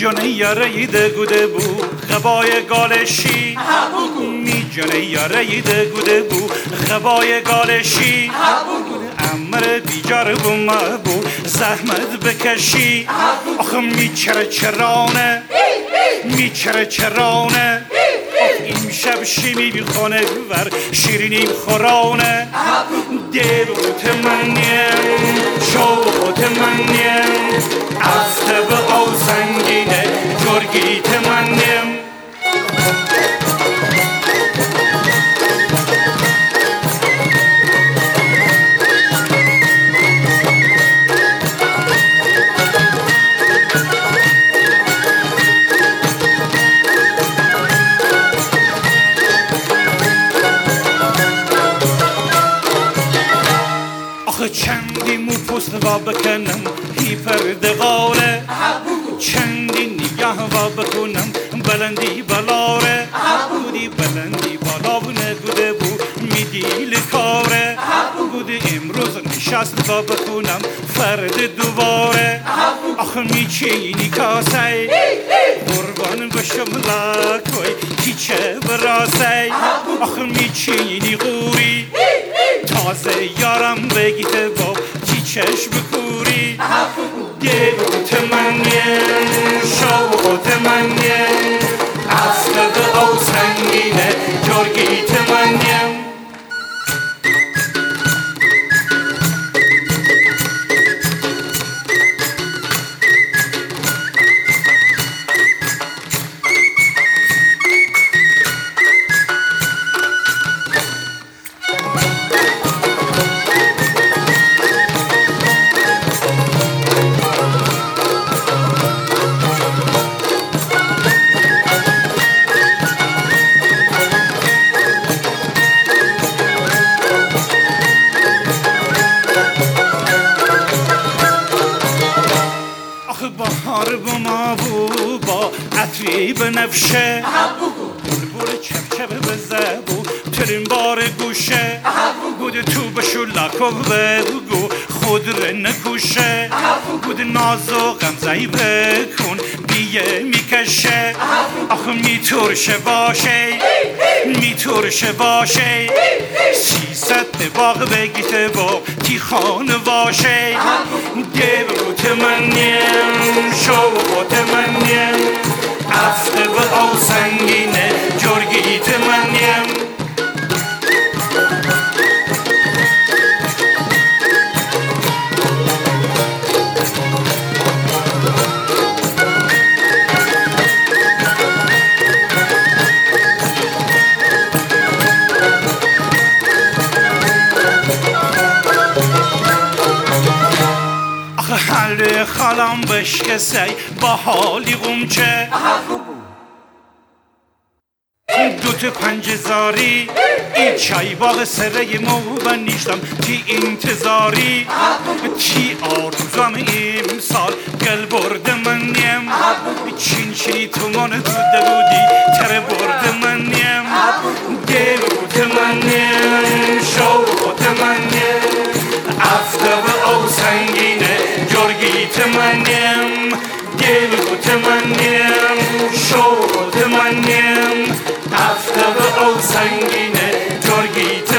جونه یاره ده گوده بو غبای گالشی می جونه یاره ده گوده بو غبای گالشی امر بیجار بو ما بو زحمت بکشی آخه میچره چرانه میچره چرانه این شب شیمی بی خانه ور شیرینی خورانه دیروت منیم شوقت منیم از به او سنگینه جرگیت منیم چندی مو پست و بکنم هی پردغاره چندی نگاه و بکنم بلندی بلاره بودی بلندی بالا و نگوده بو میدیل کاره بودی امروز نشست و بکنم فرد دوباره آخه میچینی کاسه قربان بشم لکوی کیچه براسه آخه میچینی غوری تازه یارم بگیته با چی چشم کوری دیروت منیم شوقت منیم اصل او سنگینه جرگیت منیم بهار بما بو با عطری بنفشه بلبل چپچپ بزبو ترین بار گوشه بود تو بشو لکو بگو خود رو نکوشه بود ناز و غمزهی بکن بیه میکشه آخه میترشه باشه میترشه باشه 300 باغ بگیته با تی خانه باشه دیروت منیم شوقت منیم افته و او سنگینه جرگیت منیم حل خالم بشکسی با حالی غمچه دوت پنجزاری این چای باغ سره مو و نیشتم تی انتظاری تی آرزوام امسال گل برد منیم چین چینی تو من دوده بودی تره برد منیم دیروت منیم شوقت منیم افته و او سنگینه جرگیت منیم دیروت منیم شوقت منیم افته و او سنگینه جرگیت